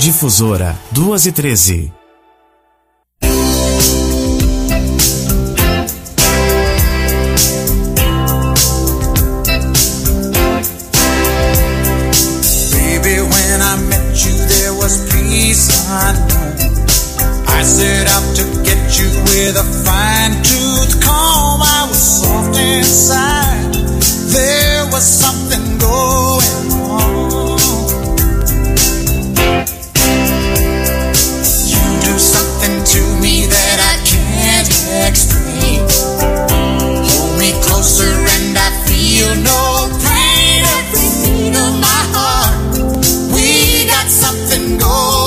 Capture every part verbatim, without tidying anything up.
Difusora duas e treze. I set out to get you with a fine-tooth comb. I was soft inside. There was something going on. You do something to me that I can't explain. Hold me closer and I feel no pain. Every beat of my heart, we got something going.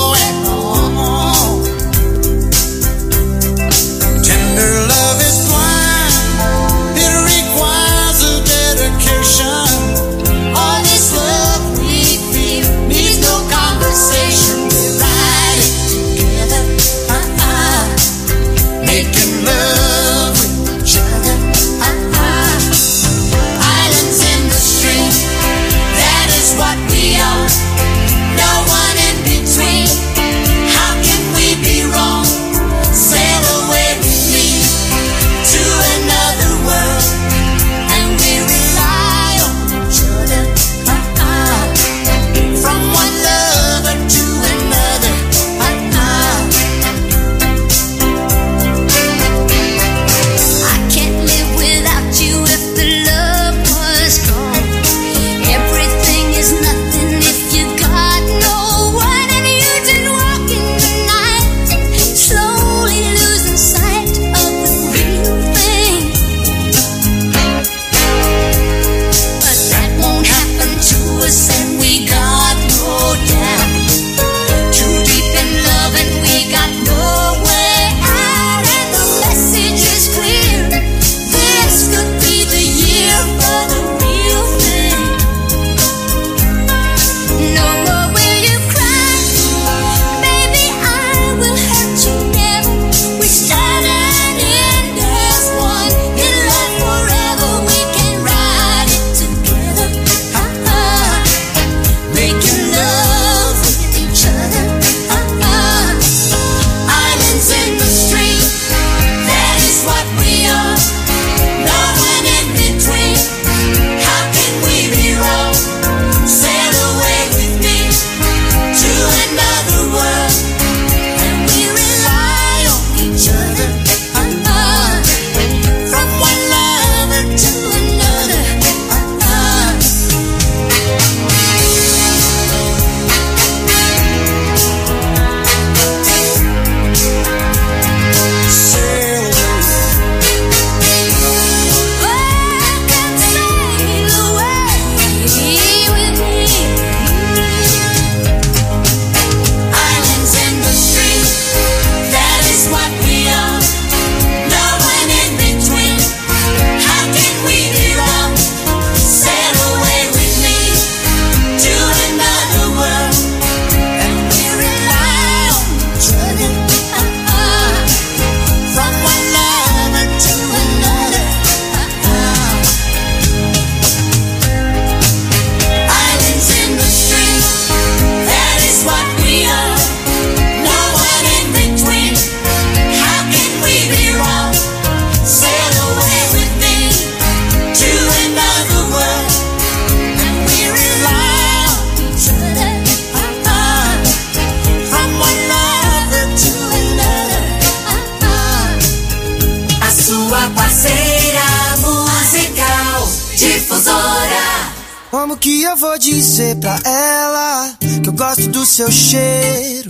Como que eu vou dizer pra ela que eu gosto do seu cheiro,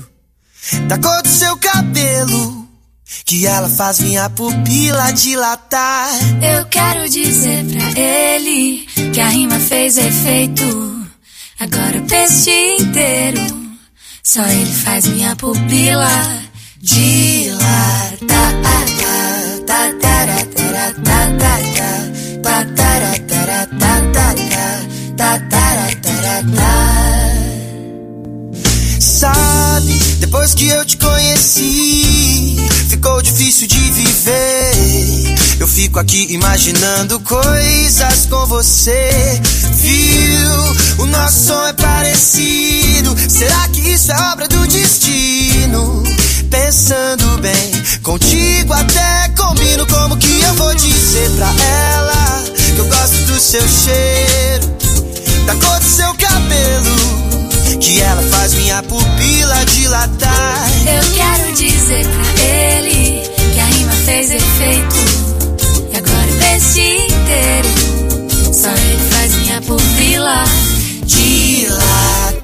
da cor do seu cabelo, que ela faz minha pupila dilatar? Eu quero dizer pra ele que a rima fez efeito. Agora o peixe inteiro, só ele faz minha pupila dilatar. Sabe, depois que eu te conheci, ficou difícil de viver. Eu fico aqui imaginando coisas com você. Viu? O nosso som é parecido. Será que isso é obra do destino? Pensando bem, contigo até combino. Como que eu vou dizer pra ela que eu gosto do seu cheiro, da cor do seu cabelo, que ela faz minha pupila dilatar? Eu quero dizer pra ele que a rima fez efeito, e agora o peixe inteiro, só ele faz minha pupila dilatar.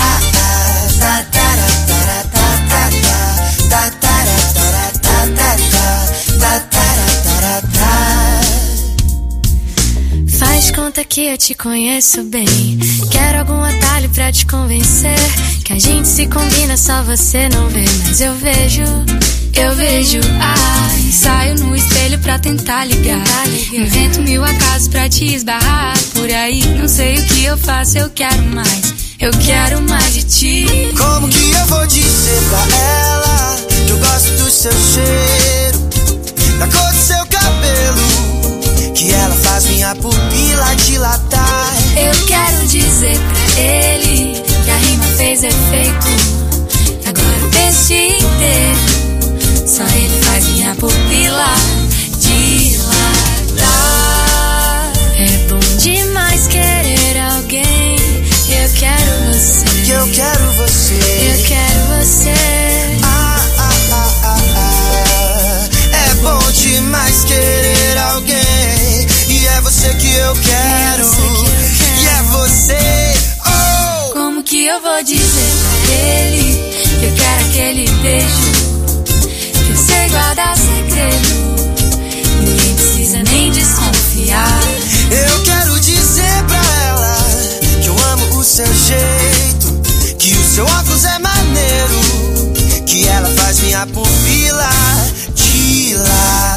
Faz conta que eu te conheço bem. Quero algum atalho pra te convencer que a gente se combina, só você não vê, mas eu vejo, eu vejo. Ai, saio no espelho pra tentar ligar, invento mil acasos pra te esbarrar por aí. Não sei o que eu faço, eu quero mais, eu quero mais de ti. Como que eu vou dizer pra ela que eu gosto do seu cheiro, da cor do seu cabelo, que ela faz minha pupila dilatar? Eu quero dizer pra ele que a rima fez efeito, e agora o peixe inteiro, só ele faz minha pupila dilatar. É bom demais querer alguém. Eu quero você, eu quero você, eu quero você. Ah, ah, ah, ah, ah. É bom demais querer alguém, e é você que eu quero, e é você. Oh! Como que eu vou dizer pra ele que eu quero aquele beijo, que eu sei guardar segredo, ninguém precisa nem desconfiar. Eu quero dizer pra ela que eu amo o seu jeito, que o seu óculos é maneiro, que ela faz minha pupila dilatar.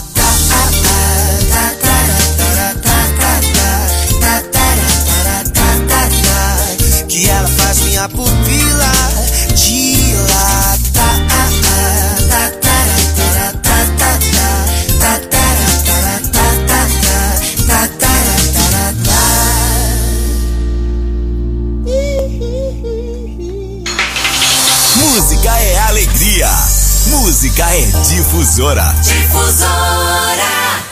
Que ela faz minha pupila dilatar. Música é alegria. Música é difusora. Difusora.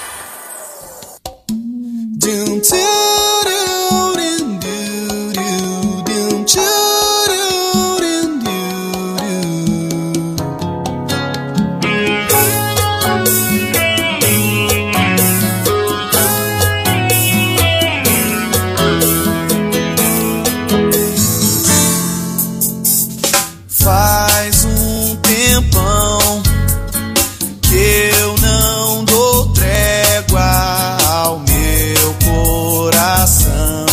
Dum, tchururum, du, du, dum, tchururum, du, Faz um tempão que eu não dou trégua ao meu coração.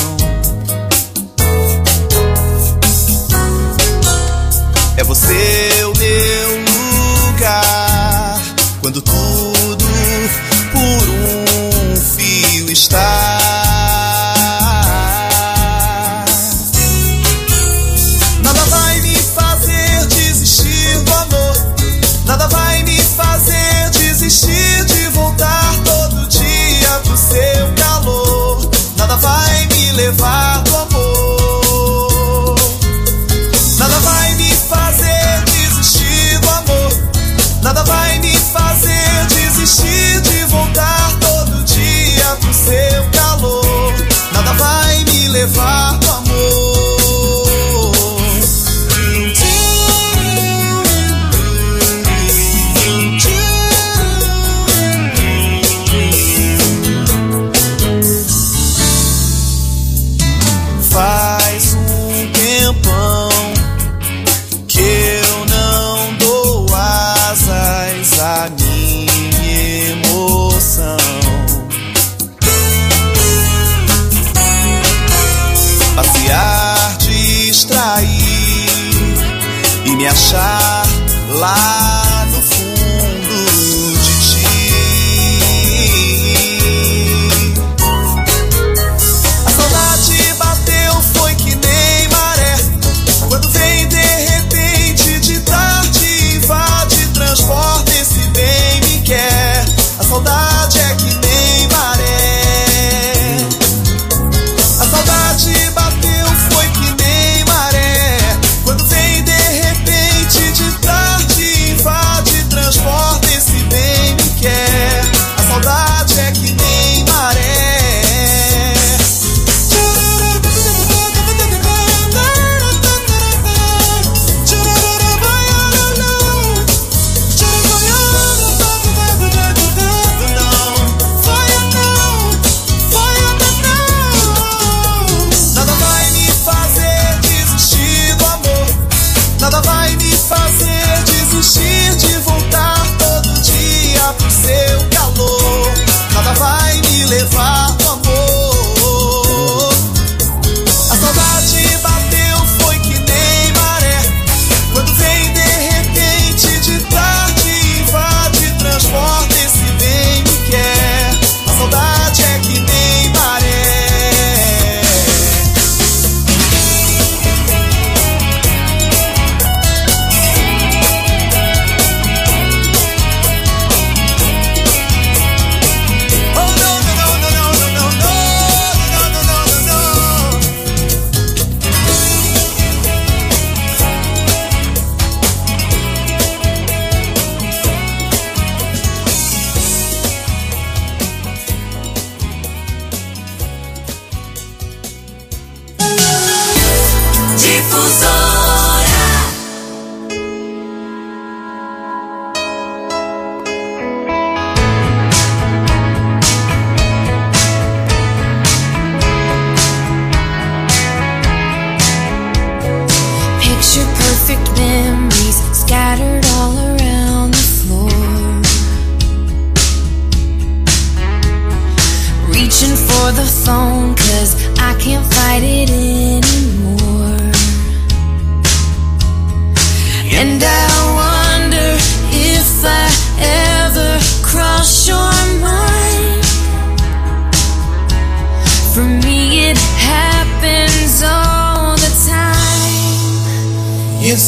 É você o meu lugar, quando tudo por um fio está. Nada vai me fazer desistir do amor, nada vai me fazer desistir de voltar todo dia pro seu calor. Nada vai me levar do amor, nada vai me fazer desistir do amor, nada vai me fazer desistir de voltar todo dia pro seu calor. Nada vai me levar do amor. Faz um tempão que eu não dou asas à minha emoção.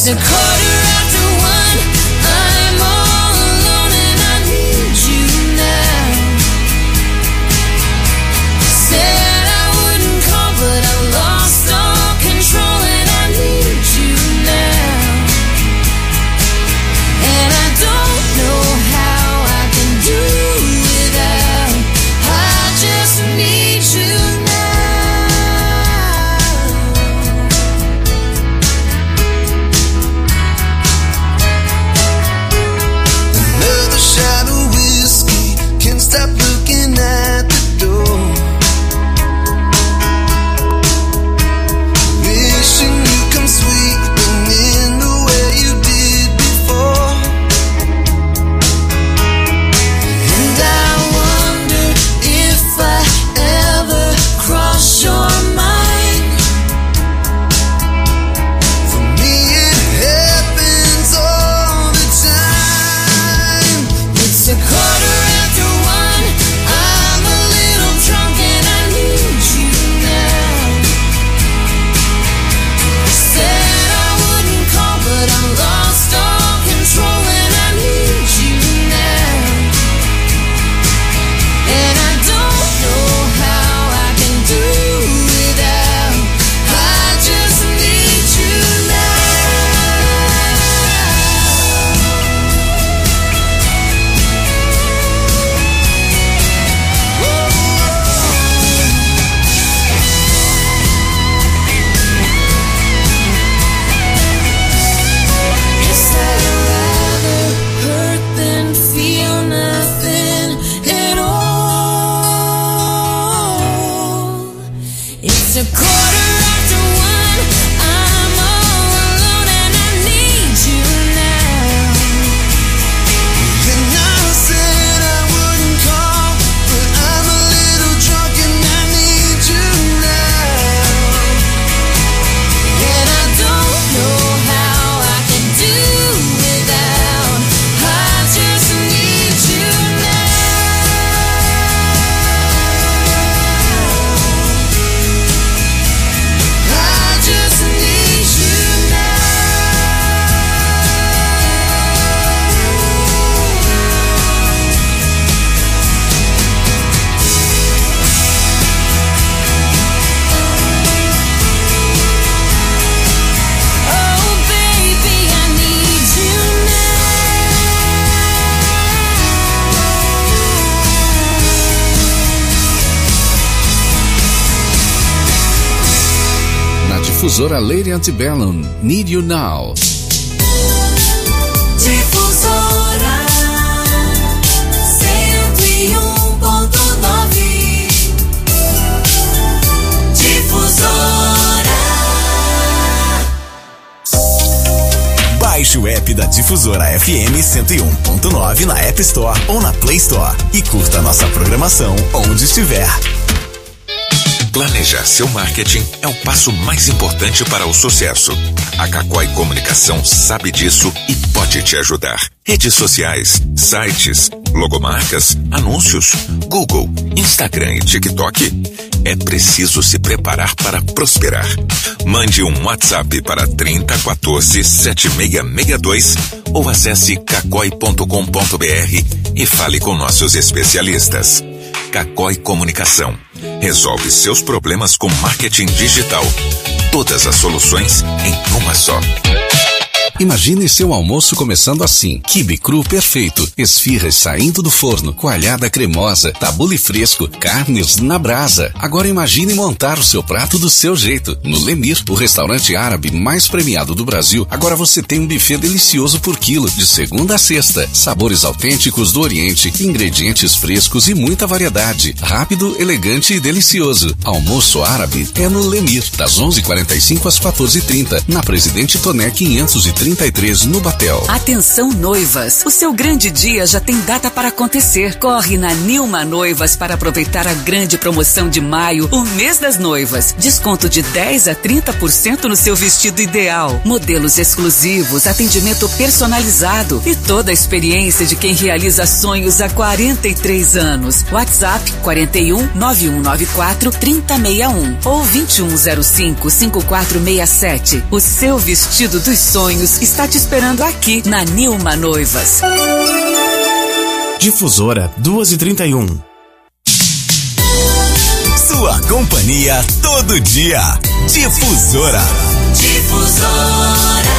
It's a quarter after one. I'm all alone and I need you now. Said I wouldn't call, but I lost all control and I need you now. And I don't know how I can do without. I just need you now. Another shot of whiskey, can't stop looking at the door. Wishing you come sweeping in the way you did before. And I wonder if I ever cross your mind. For me it happens all the time. It's a quarter after one. I'm a little drunk and I need you now. Said I wouldn't call, but I'm lost all control and I need you now. And I don't know how I can do without. I just need you Guess I'd rather hurt than feel nothing at all. It's a quarter after one. I'm all alone and I need you now. And I said I wouldn't call, but I'm a little drunk and I need you now. And I don't know how I can do without. I just need you now. I just need you now. Oh baby, I need you Na difusora Lady Antebellum, Need You Now. Difusora cento e um ponto nove. Difusora. Baixe o app da Difusora F M cento e um ponto nove na App Store ou na Play Store e curta nossa programação onde estiver. Planejar seu marketing é o passo mais importante para o sucesso. A Cacói Comunicação sabe disso e pode te ajudar. Redes sociais, sites, logomarcas, anúncios, Google, Instagram e TikTok. É preciso se preparar para prosperar. Mande um WhatsApp para trinta quatorze setenta e seis sessenta e dois ou acesse cacói ponto com ponto br e fale com nossos especialistas. Cacói Comunicação. Resolve seus problemas com marketing digital. Todas as soluções em uma só. Imagine seu almoço começando assim: quibe cru perfeito, esfirras saindo do forno, coalhada cremosa, tabule fresco, carnes na brasa. Agora imagine montar o seu prato do seu jeito. No Lemir, o restaurante árabe mais premiado do Brasil, agora você tem um buffet delicioso por quilo, de segunda a sexta. Sabores autênticos do Oriente, ingredientes frescos e muita variedade. Rápido, elegante e delicioso. Almoço árabe é no Lemir, das onze e quarenta e cinco às quatorze e trinta, na Presidente Toné quinhentos e trinta e três, no Batel. Atenção noivas, o seu grande dia já tem data para acontecer. Corre na Nilma Noivas para aproveitar a grande promoção de maio, o mês das noivas. Desconto de dez a trinta por cento no seu vestido ideal. Modelos exclusivos, atendimento personalizado e toda a experiência de quem realiza sonhos há quarenta e três anos. WhatsApp quarenta e um, nove um nove quatro, trinta sessenta e um ou vinte e um zero cinco, cinquenta e quatro sessenta e sete. O seu vestido dos sonhos Noivas está te esperando aqui na Nilma Noivas. Difusora duas e trinta e um. Sua companhia todo dia. Difusora. Difusora.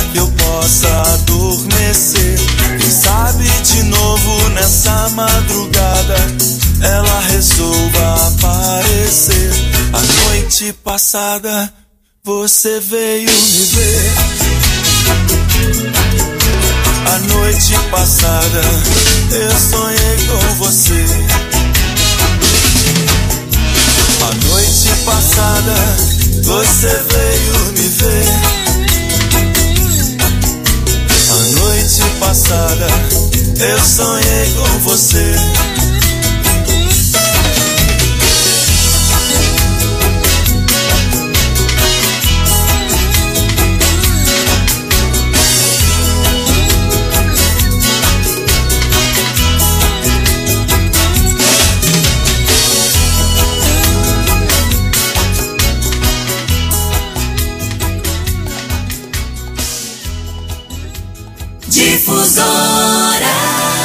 que eu possa adormecer. Quem sabe de novo nessa madrugada ela resolva aparecer. A noite passada você veio me ver. A noite passada eu sonhei com você. A noite passada você veio me ver. A noite passada eu sonhei com você. Difusora.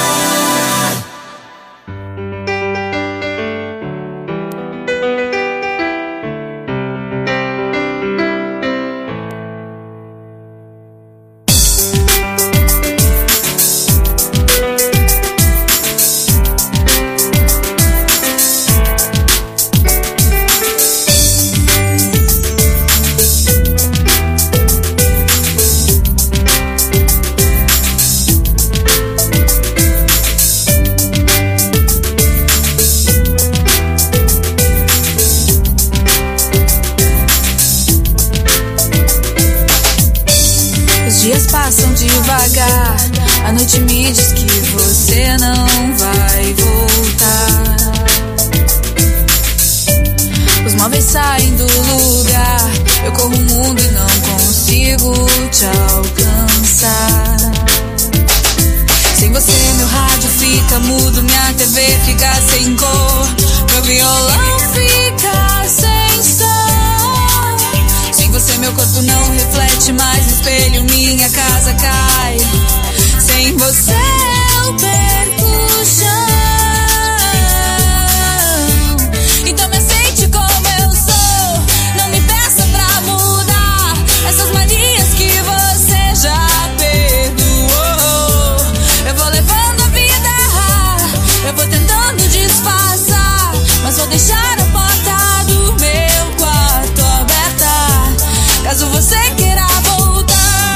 A noite me diz que você não vai voltar. Os móveis saem do lugar. Eu corro o mundo e não consigo te alcançar. Sem você meu rádio fica mudo, minha T V fica sem cor, meu violão fica sem som. Sem você meu corpo não reflete mais no espelho, minha casa cai. Sem você eu perco o chão. Então me aceite como eu sou. Não me peça pra mudar essas manias que você já perdoou. Eu vou levando a vida, eu vou tentando disfarçar, mas vou deixar a porta do meu quarto aberta, caso você queira voltar.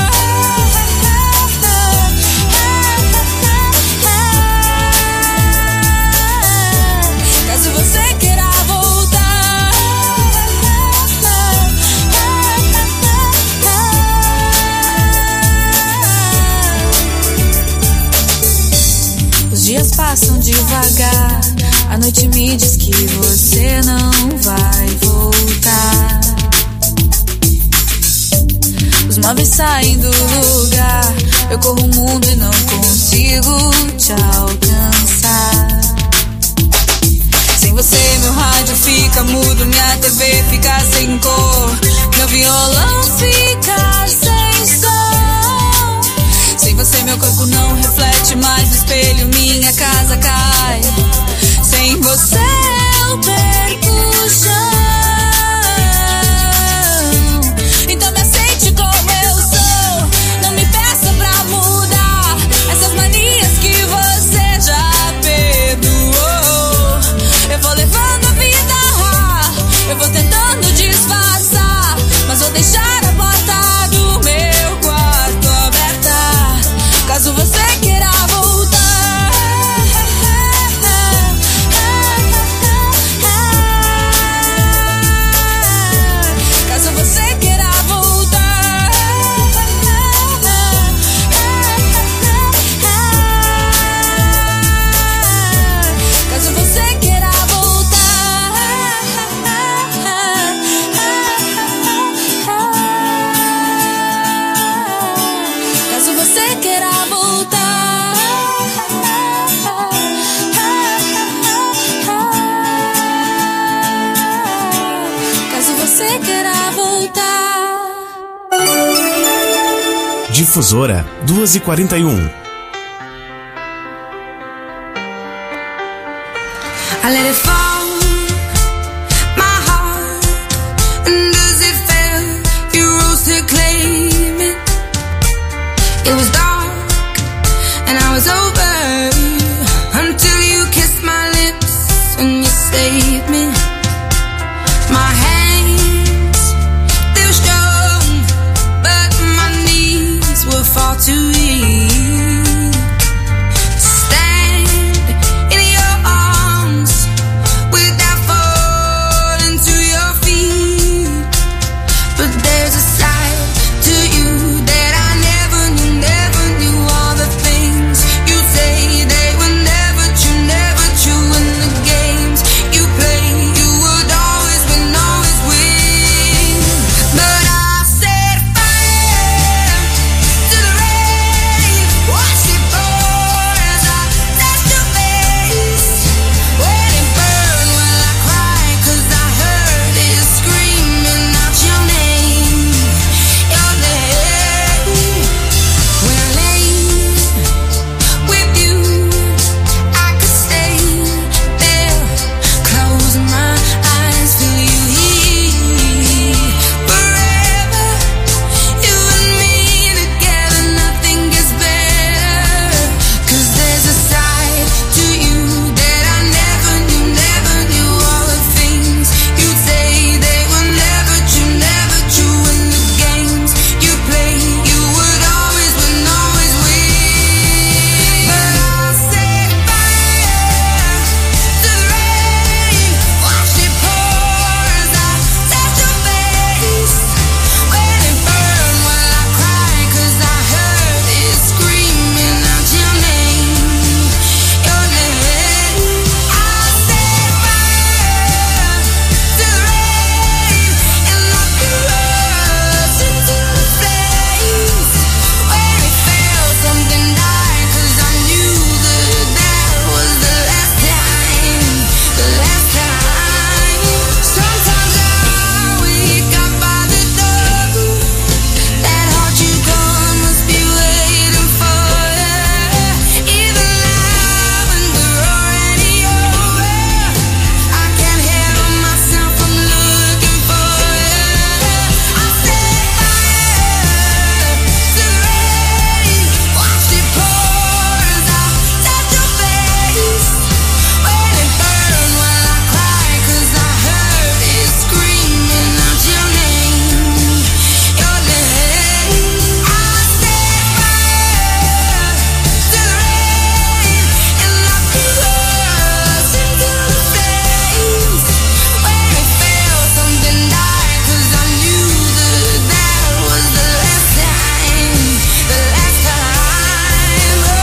Os dias passam devagar. A noite me diz que você não vai voltar. Os móveis saem do lugar. Eu corro o mundo e não consigo te alcançar. Sem você meu rádio fica mudo, minha T V fica sem cor, meu violão fica sem som. Sem você meu corpo não reflete mais no espelho, minha casa cai. Sem você eu perco o chão. Então me aceite como eu sou. Não me peça pra mudar essas manias que você já perdoou. Eu vou levando a vida, eu vou tentando disfarçar, mas vou deixar a porta do meu quarto aberta, caso você queira voltar. Caso você queira voltar. Caso você queira voltar. Caso você queira voltar. Caso você queira voltar. Difusora duas e quarenta e um. I let it fall, my heart, and does it fail? You rose to claim it. It was dark and I was over until you kissed my lips and you saved me. My hands, they were strong, but my knees were far too weak to stand in your arms without falling to your feet. But there's a side to you that I never knew, never knew. All the things you say, they were never true, never true. And the games you play, you would always win, always win. But I set fire to the rain, watched it pour as I touched your face. When it burned, well I cried 'cause I heard it screaming out your name, your name. When I lay with you, I could stay there, close my eyes, feel you here forever. You and me together, nothing gets better. 'Cause there's a side to you that I never knew, never knew. All the things you'd say, they were never true, never true. And the games you play, you would always win, always win. But I set fire to the rain, watched it pour as I touched your face. When it burned, well I cried 'cause I heard it screaming out your name, your name. I set fire to the rain and knocked the rust into the face. When it fell, something died 'cause I knew that that was the last time, the last time. Sometimes I wake up by the door, that heart you gone must be waiting for you. Even now when we're already over, I can't help myself from looking for you. I set fire to the rain, watched it pour as I touched your face. When it burned, well I cried 'cause I heard it screaming out your name, your name. I set fire to the rain and knocked the rust into the face. When it fell, something died 'cause I knew that that was the last time, the last time. Oh,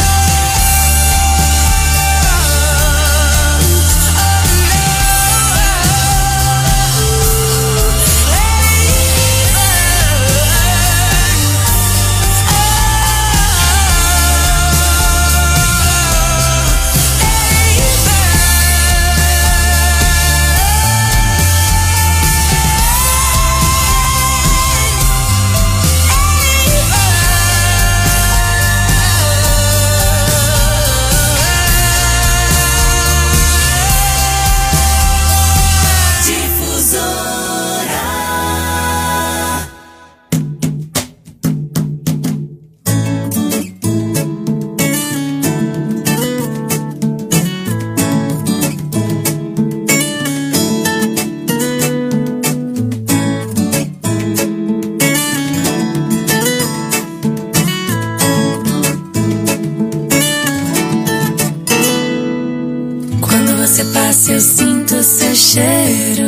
Quando você passa eu sinto o seu cheiro,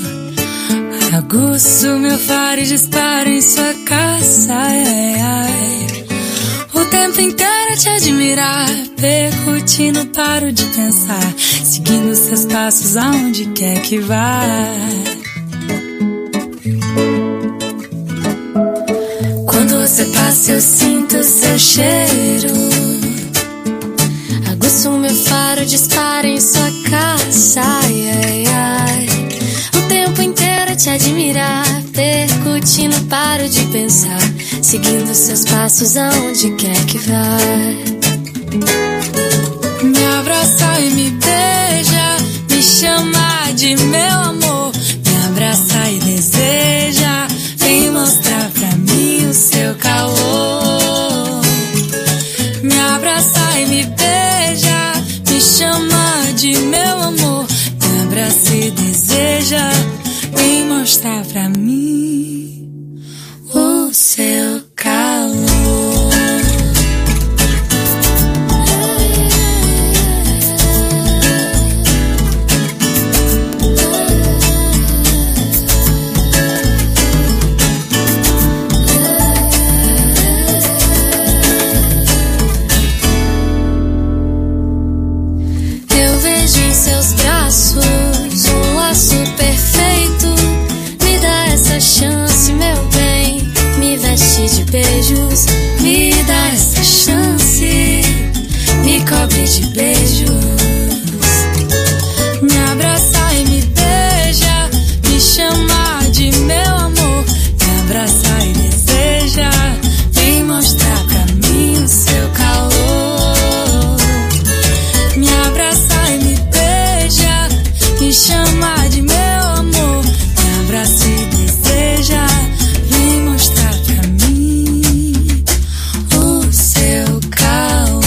aguço meu faro e disparo em sua caça. Ai, ai, ai. O tempo inteiro a te admirar, percutir, não paro de pensar, seguindo seus passos aonde quer que vá. Quando você passa eu sinto o seu cheiro, aguço meu faro, disparo em sua caça. Ai, ai, ai. O tempo inteiro a te admirar, percutir, não paro de pensar, seguindo seus passos aonde quer que vá. Me abraça e me beija, me chama de meu amor. Me abraça e deseja, vem mostrar pra mim o seu calor. e me beija, me chama de meu amor, me abraça e deseja, vem mostrar pra mim o seu calor. Seus braços, um laço perfeito. Me dá essa chance, meu bem. Me veste de beijos. Me dá essa chance. Me cobre de beijos. Me abraça e me beija. Me chama de meu amor. Me abraça e deseja. Vem mostrar pra mim o seu calor. Me abraça e me me chama de meu amor, me abraça e deseja, vem mostrar pra mim o seu calor.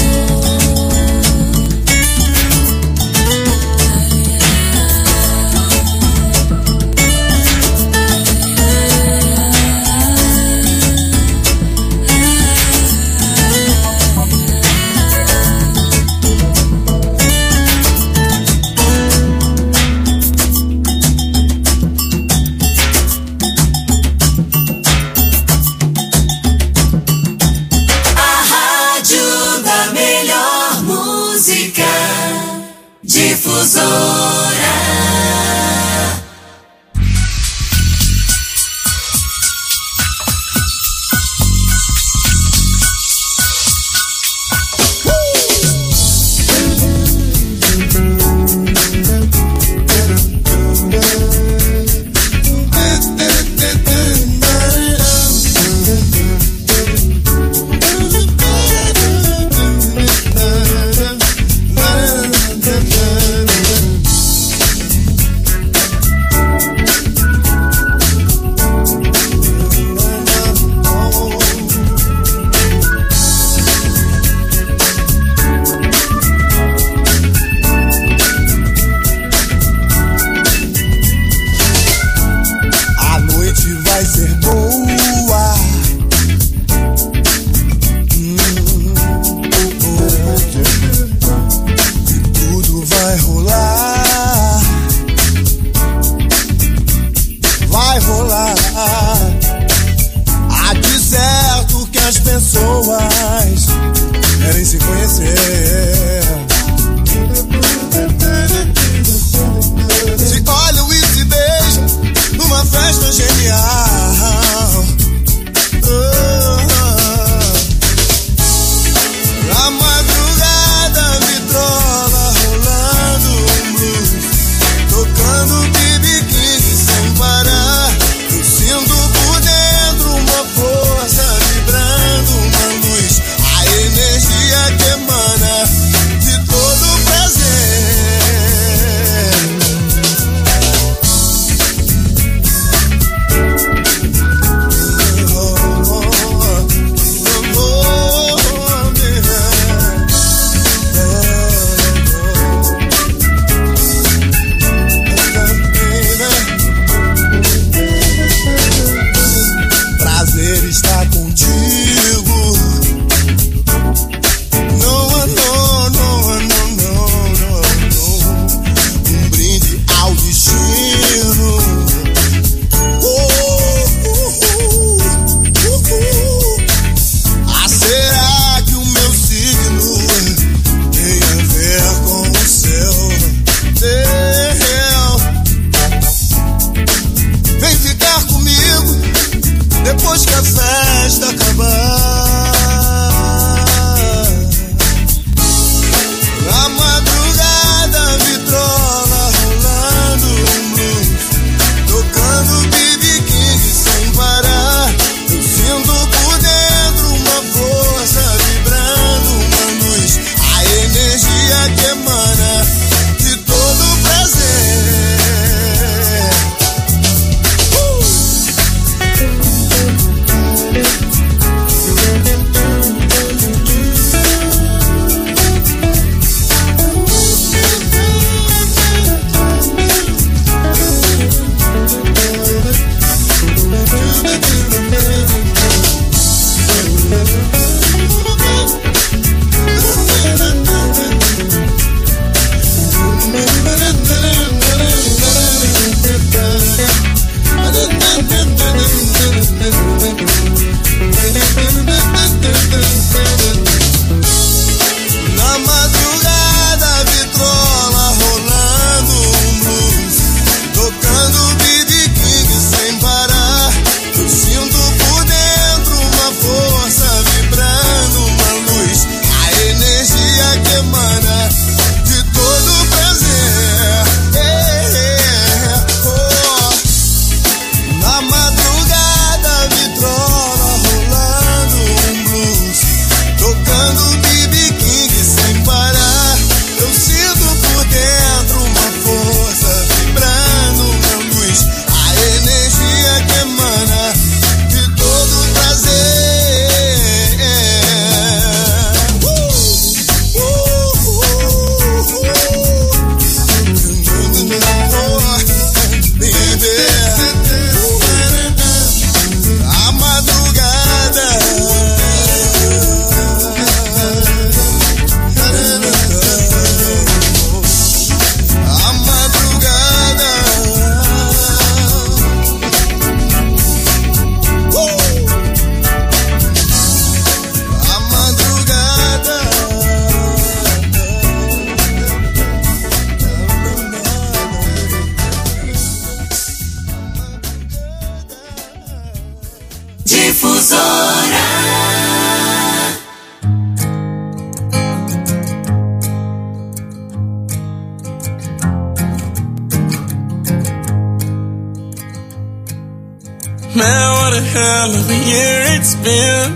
hell of a year it's been.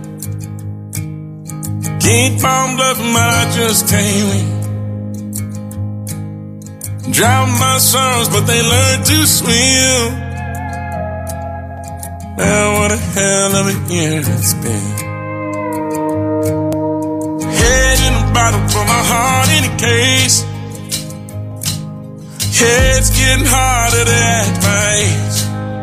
Keep on bluffing, but I just can't win. Drown my sorrows, but they learn to swim. Man, what a hell of a year it's been. Head in a bottle, for my heart in a case. Yeah, it's getting harder to act my age.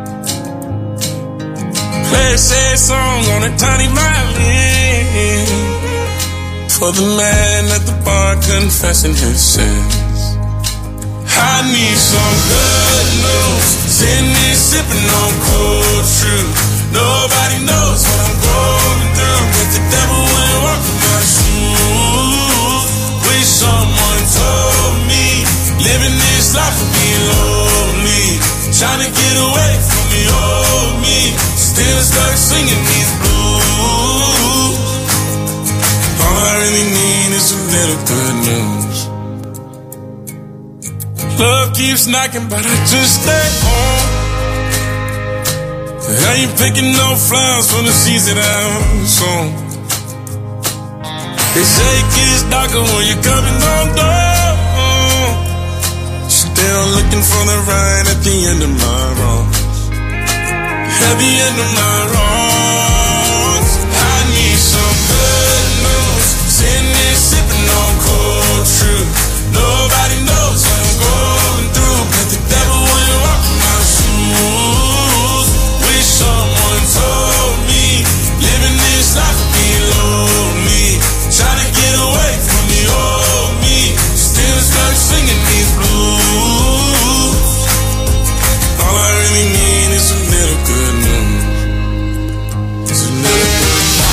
Play a sad song on a tiny violin for the man at the bar confessing his sins. I need some good news. Sitting here sipping on cold truth. Nobody knows what I'm going through, but the devil went walking my shoes. Wish someone told me living this life would be lonely. Trying to get away from the old me. Still stuck singing these blues. All I really need is a little good news. Love keeps knocking, but I just stay home. I ain't picking no flowers from the seeds that I'm sown. They say it gets darker when you're coming on down. Still looking for the right at the end of my wrongs. At the end of my wrongs. I need some good news. Sitting there sipping on cold truth. Nobody knows what I'm going through, but the devil went walking my shoes. Wish someone told me living this life would be lonely. Trying to get away from the old me. Still stuck singing these blues. All I really need is a little good news. It's a little good news.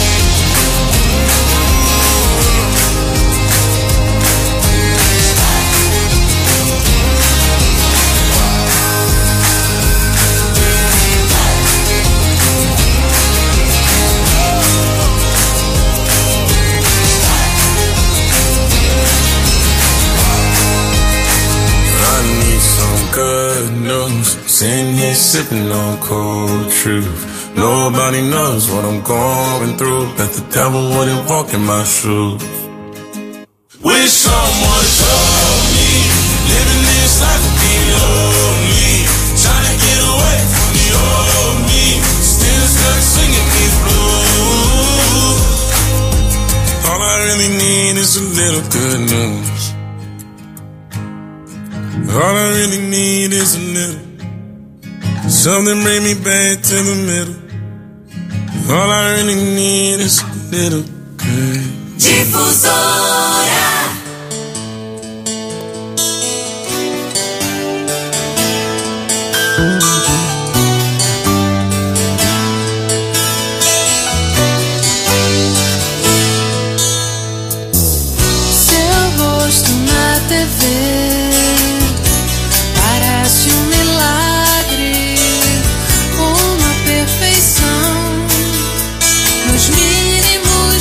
Good news, sitting here sipping on cold truth. Nobody knows what I'm going through, but the devil wouldn't walk in my shoes. Wish someone told me living this life would be lonely. Trying to get away from the old me. Still stuck singing these blues. All I really need is a little good news. All I really need is a little. Something bring me back to the middle. All I really need is a little good. Difusora. Seu rosto na T V parece um milagre, uma perfeição nos mínimos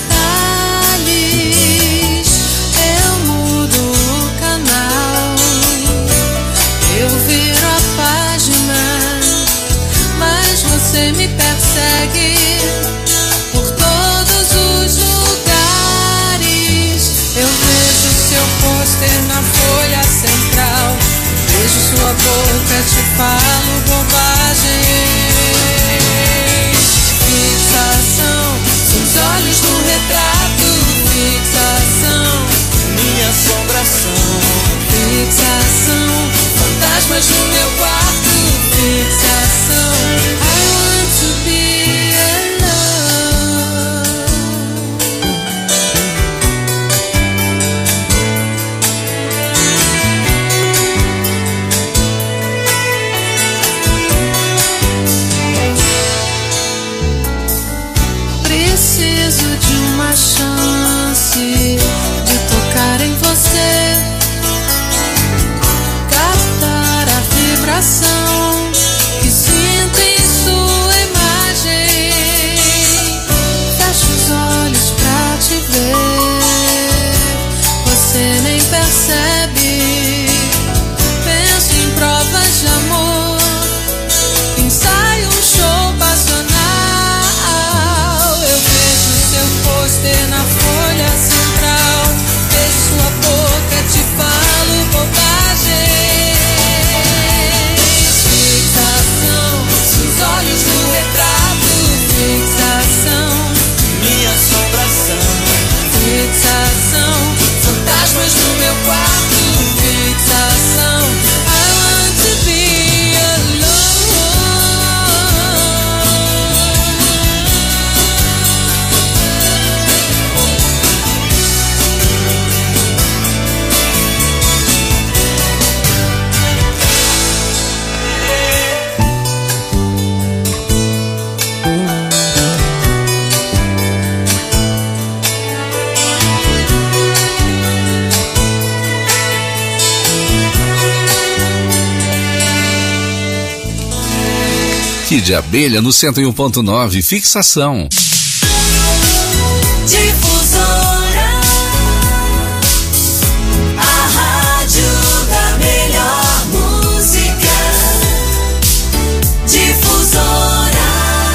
detalhes. Eu mudo o canal, eu viro a página, mas você me persegue por todos os lugares. Eu vejo seu pôster na folha central. Vejo sua boca, te falo bobagem. Fixação, seus olhos no retrato. Fixação, minha assombração. Fixação, fantasmas no meu quarto. Fixação, I want to be alone. Preciso de uma chance de tocar em você, captar a vibração que sinto em sua imagem. Fecho os olhos pra te ver, você nem percebe. Penso em provas de amor, ensaio um show. Kid Abelha no cento e um ponto nove, fixação. Difusora, a rádio da melhor música. Difusora.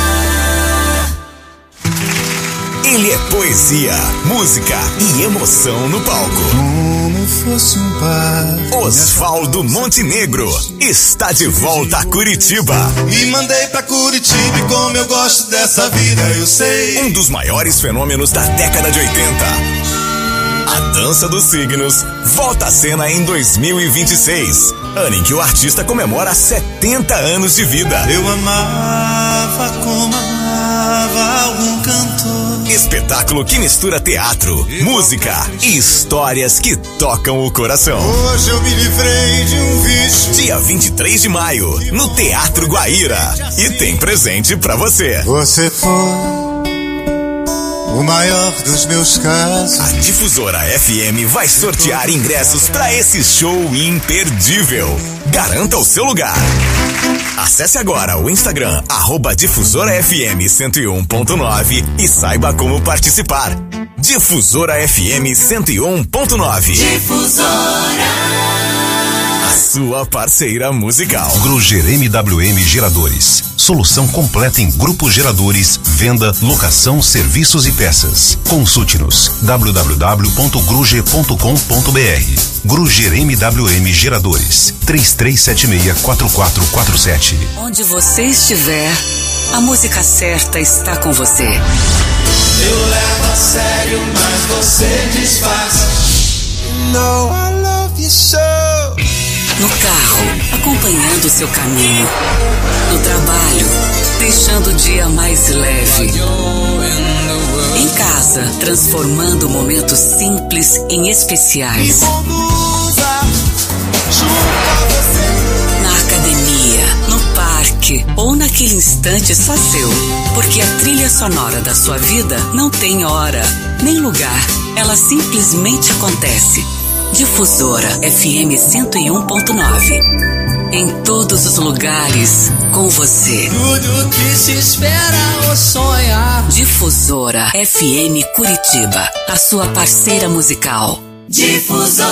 Ele é poesia, música e emoção no palco. Como fosse um par. Osvaldo Montenegro está de volta a Curitiba. Me mandei pra Curitiba e como eu gosto dessa vida, eu sei. Um dos maiores fenômenos da década de oitenta. A Dança dos Signos volta à cena em dois mil e vinte e seis, ano em que o artista comemora setenta anos de vida. Eu amava como amava algum cantor. Espetáculo que mistura teatro, música e histórias que tocam o coração. Hoje eu me livrei de um vício. Dia vinte e três de maio, no Teatro Guaíra. E tem presente pra você. Você foi o maior dos meus casos. A Difusora F M vai sortear ingressos pra esse show imperdível. Garanta o seu lugar. Acesse agora o Instagram, arroba Difusora F M cento e um ponto nove e saiba como participar. Difusora F M cento e um ponto nove. Difusora. A sua parceira musical. Gruger M W M Geradores. Solução completa em grupos geradores, venda, locação, serviços e peças. Consulte-nos w w w ponto gruger ponto com ponto b r. Gruger M W M Geradores. três três sete seis quatro quatro quatro sete. Onde você estiver, a música certa está com você. Eu levo a sério, mas você disfarça. No, I love you so. No carro, acompanhando o seu caminho. No trabalho, deixando o dia mais leve. Em casa, transformando momentos simples em especiais. Na academia, no parque ou naquele instante só seu. Porque a trilha sonora da sua vida não tem hora, nem lugar. Ela simplesmente acontece. Difusora F M cento e um ponto nove. Em todos os lugares, com você. Tudo que se espera ou sonhar. Difusora F M Curitiba, a sua parceira musical. Difusora.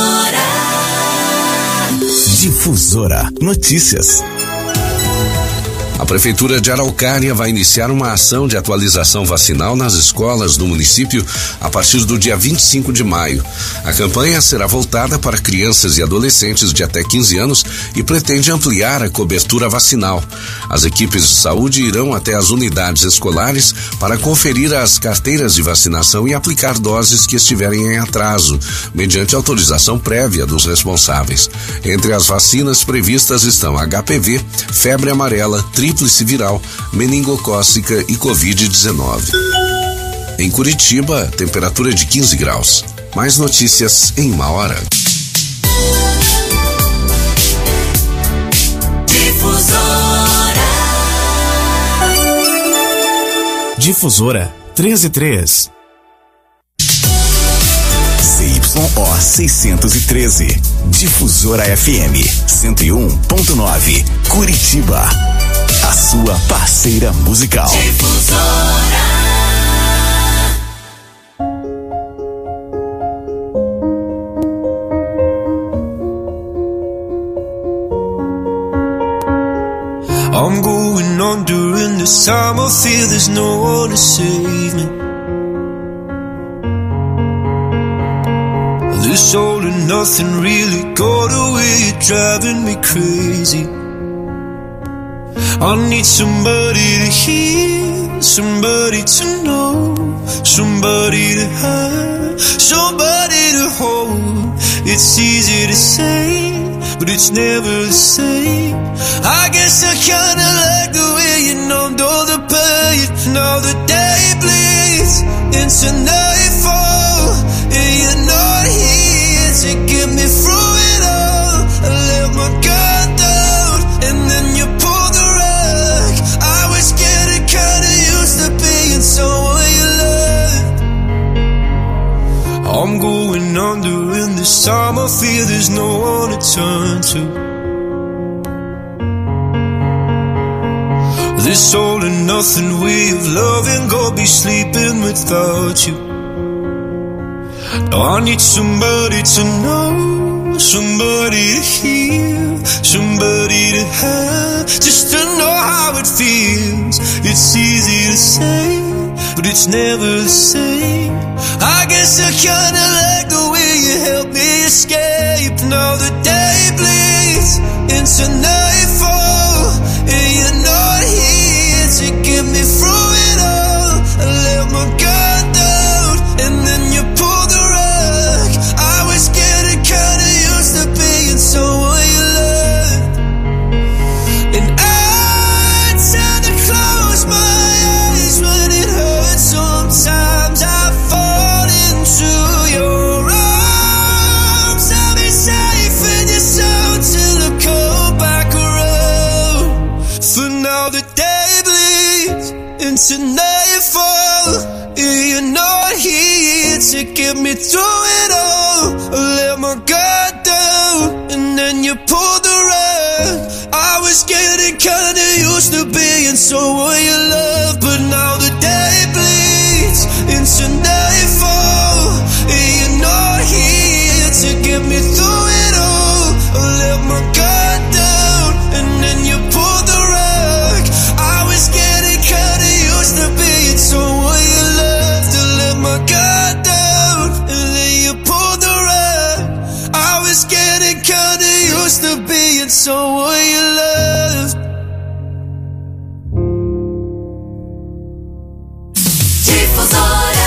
Difusora Notícias. A Prefeitura de Araucária vai iniciar uma ação de atualização vacinal nas escolas do município a partir do dia vinte e cinco de maio. A campanha será voltada para crianças e adolescentes de até quinze anos e pretende ampliar a cobertura vacinal. As equipes de saúde irão até as unidades escolares para conferir as carteiras de vacinação e aplicar doses que estiverem em atraso, mediante autorização prévia dos responsáveis. Entre as vacinas previstas estão H P V, febre amarela, tríplice viral, meningocócica e covid dezenove. Em Curitiba, temperatura de quinze graus. Mais notícias em uma hora. Difusora. Difusora treze e três. C Y O seiscentos e treze. Difusora F M cento e um ponto nove. Curitiba. A sua parceira musical. Difusora. I'm going on during this time. I feel there's no one to save me. This all and nothing really got away, driving me crazy. I need somebody to hear, somebody to know, somebody to have, somebody to hold. It's easy to say, but it's never the same. I guess I kinda like the way you numbed all the pain. Now the day bleeds into nightfall, and you're not here to get me through it all. I let my guard down, and then you pulled the rug. I was getting kinda used to being someone you loved. I'm going under, and this time I feel there's no one to turn to. This all and nothing way of loving, go be sleeping without you. Now I need somebody to know, somebody to hear, somebody to have, just to know how it feels. It's easy to say, but it's never the same. I guess I kinda like the way you help me escape. Now the day bleeds into nightfall, and you're not here to get me through it all. I let my guard down, and then you pulled the rug. I was getting kinda used to being someone you loved, and I tend to close my eyes when it hurts. Sometimes I fall into your arms. I'll be safe in your soul till I come back around. For now the day bleeds into nightfall, and you're not here to get me through it all. I let my guard down, and then you pulled the rug. I was getting kinda used to being someone you love, but now the day bleeds into nightfall, and you're not here to get me through it all. I let my guard down, and then you pulled the rug. I was getting kinda used to being someone you loved. To let my guard down, and then you pulled the rug. I was getting kinda used to being someone you loved. Difusora.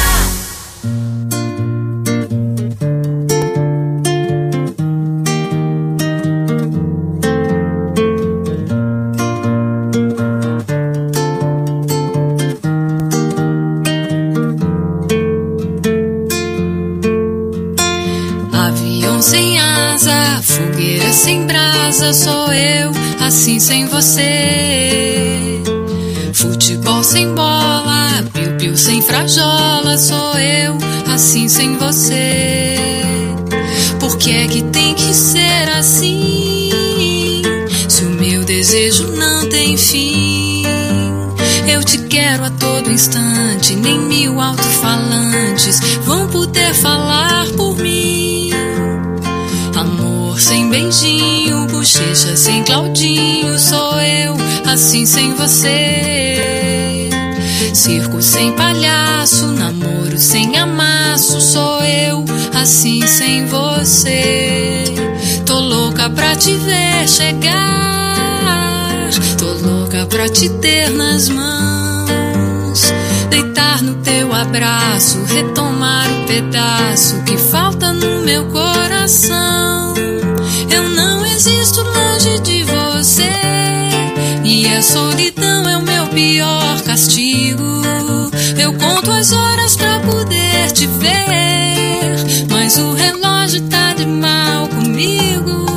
Avião sem asa, fogueira sem brasa, sou eu, assim sem você. Futebol sem bola, piu-piu sem frajola, sou eu, assim sem você. Por que é que tem que ser assim? Se o meu desejo não tem fim. Eu te quero a todo instante, nem mil alto-falantes vão poder falar por mim. Amor sem beijinho, bochecha sem Claudinho, sou eu, assim sem você. Circo sem palhaço, namoro sem amasso, sou eu, assim sem você. Tô louca pra te ver chegar, tô louca pra te ter nas mãos, deitar no teu abraço, retomar o pedaço que falta no meu coração. Eu não existo longe de você, e a solidão é o meu pior castigo. Eu conto as horas pra poder te ver, mas o relógio tá de mal comigo.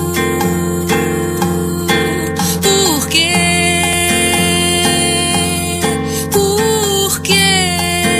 Por quê? Por quê?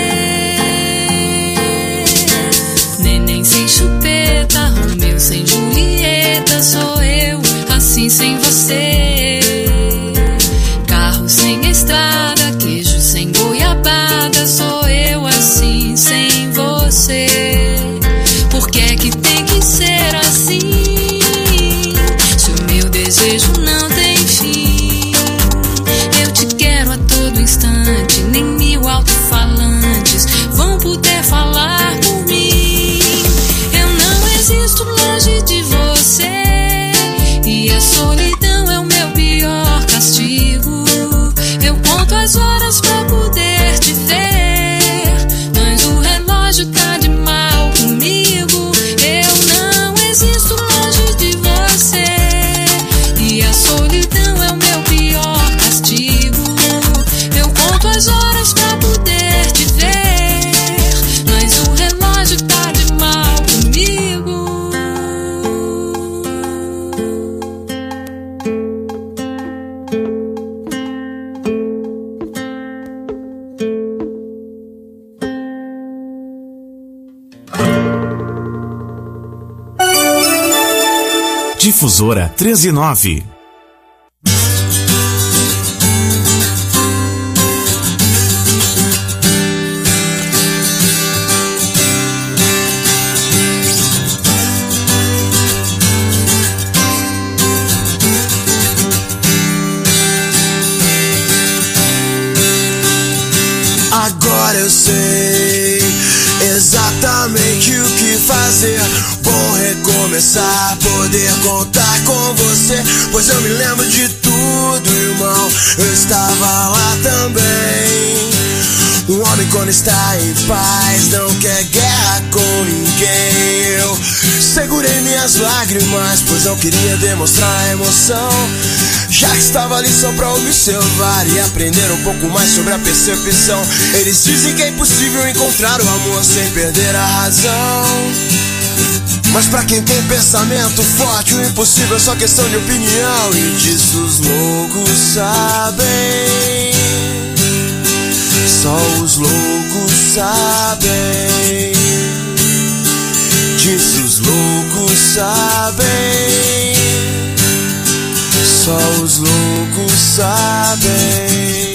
Neném sem chupeta, Romeu sem Julieta, sou eu, assim sem você. Carro sem estrada, queijo sem goiabada, sou eu, assim sem você. Por que é que tem que ser assim? Se o meu desejo não tem fim. Eu te quero a todo instante, nem mil alto-falantes vão poder falar por mim. Eu não existo longe de você, e a solidão é o meu pior castigo. Eu conto as horas pra poder te ver, mas o relógio tá de mal comigo. Eu não existo longe de você, e a solidão é o meu pior castigo. Eu conto as horas pra poder te ver, mas o relógio tá de mal comigo. Difusora treze e nove. fazer, bom recomeçar, poder contar com você. Pois eu me lembro de tudo, irmão, eu estava lá também. Um homem quando está em paz não quer guerra com ninguém. Eu segurei minhas lágrimas, pois não queria demonstrar emoção. Já que estava ali só pra observar e aprender um pouco mais sobre a percepção. Eles dizem que é impossível encontrar o amor sem perder a razão. Mas pra quem tem pensamento forte, o impossível é só questão de opinião. E disso os loucos sabem, só os loucos sabem. Disso os loucos sabem, só os loucos sabem.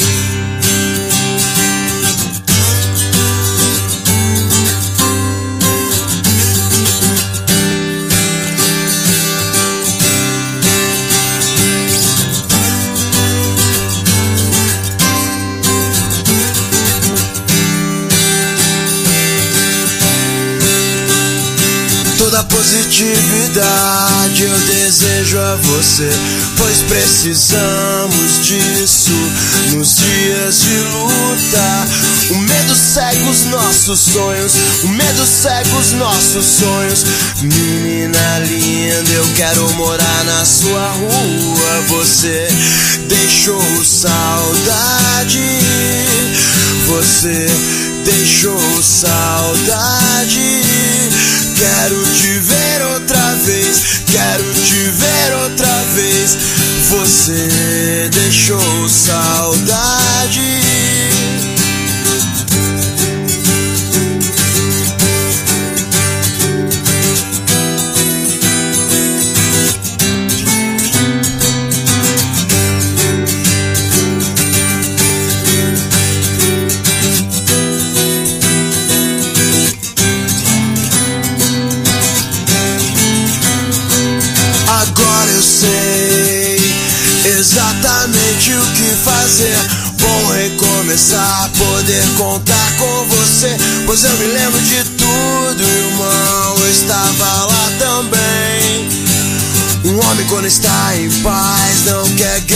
Toda positividade eu desejo a você, pois precisamos disso nos dias de luta. O medo cega os nossos sonhos, o medo cega os nossos sonhos. Menina linda, eu quero morar na sua rua. Você deixou saudade, você deixou saudade. Quero te ver outra vez, quero te ver outra vez. Você deixou saudade. Exatamente o que fazer, bom recomeçar, poder contar com você. Pois eu me lembro de tudo, irmão, eu estava lá também. Um homem quando está em paz não quer